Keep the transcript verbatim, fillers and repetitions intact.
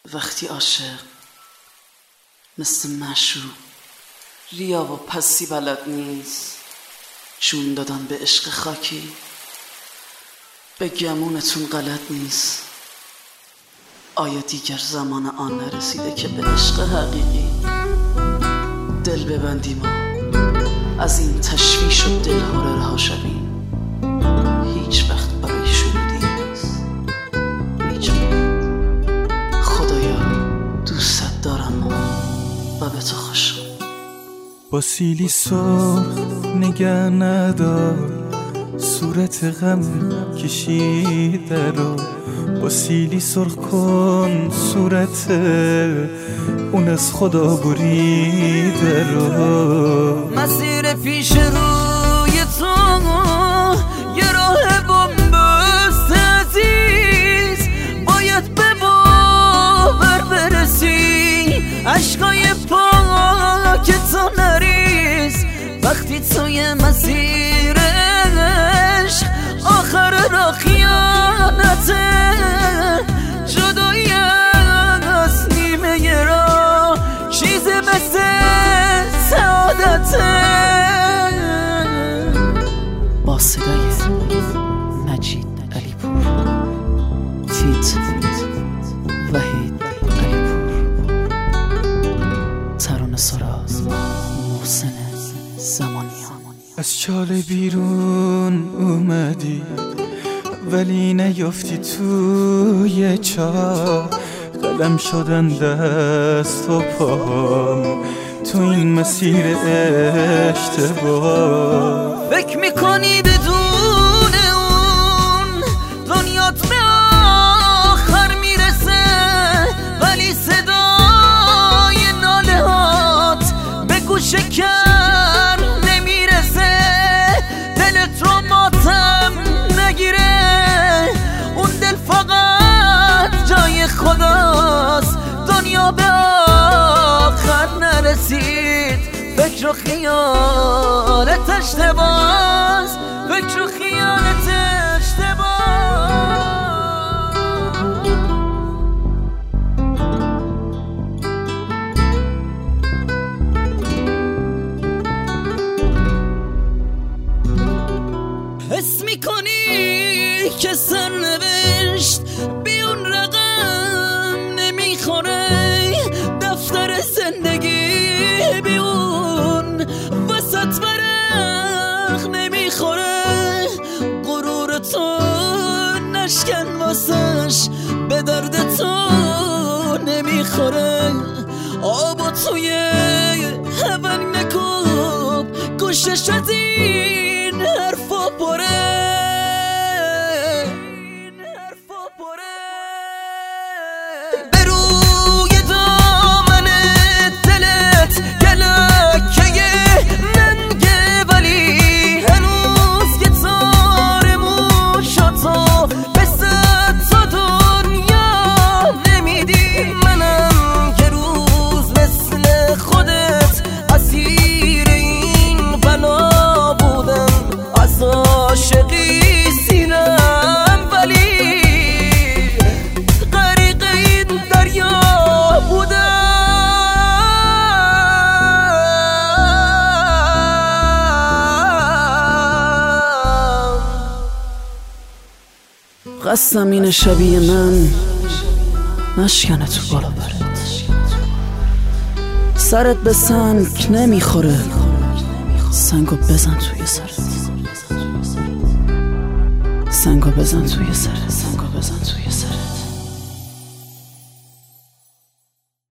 وقتی عاشق مثل معشوق ریا و پسی بلد نیست، جون دادن به عشق خاکی به گمونتون غلط نیست. آیا دیگر زمان آن نرسیده که به عشق حقیقی دل ببندیم و از این تشویش و دلهوره رها شویم؟ هیچ وقت برای شنودی نیست، هیچ وقت. خدایا دوست دارم و به تو خوشم. با سیلی سرخ نگه ندار، صورت غم کشیده رو با سیلی سرخ کن، صورت اون از خدا بریده رو. مسیر پیش روی تو یه راه بنبست عزیز، باید به باور برسی، عشقای پاک تو نریز. وقتی توی مسیر عشق آخر را خیانته، جدایی از نیمه را چیز مثل سعادته. با صدای مجید علیپور، فیت وحید علیپور، ترانه سراز محسن زمانیان. از چاله بیرون اومدی ولی نیافتی توی چاه، قلم شدن دست و پاهم تو این مسیر اشتباه. فکر میکنی بدون اون دنیات به آخر میرسه، ولی صدای ناله هات به گوش کر نمیرسه. دلت رو ماتم نگیره، اون دل فقط جای خداست، دنیا به آخر نرسید. فکر و خیالت اشتباس، فکر و خیالت اشتباس. حس میکنی که سرنوشت بی اون رقم نمیخوره، دفتر زندگی بی اون وسط ورق نمیخوره. غرور تو نشکن واسش به درد تو نمیخوره. آبا توی هون نکوب، گوشش از این حرفا پره. قصدم اینه شبیه من نشکنه تو بالا برد، سرت به سنگ نمیخوره، سنگو بزن توی سرت، سنگو بزن توی سرت.